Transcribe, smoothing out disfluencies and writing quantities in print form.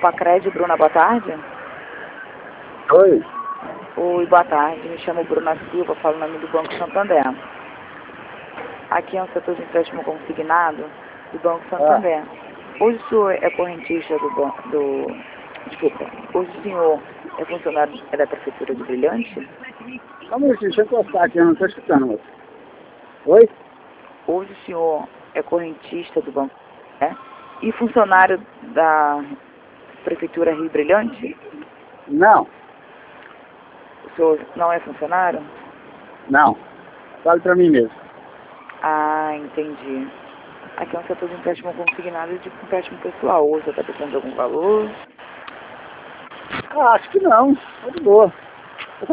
Pacred, Bruna, boa tarde. Oi. Oi, boa tarde. Me chamo Bruna Silva, falo em nome do Banco Santander. Aqui é um setor de empréstimo consignado do Banco Santander. Hoje o senhor é correntista Desculpa, hoje o senhor é funcionário da Prefeitura de Brilhante? Só um minutinho, deixa eu encostar aqui, eu não estou escutando, moço. Oi? Hoje o senhor é correntista do Banco Santander e funcionário da Prefeitura Rio Brilhante? Não, O senhor não é funcionário? não. Fale para mim mesmo. Ah, entendi. Aqui é um setor de empréstimo consignado e de empréstimo pessoal. Ou você está precisando de algum valor? Ah, acho que não. Tá de boa.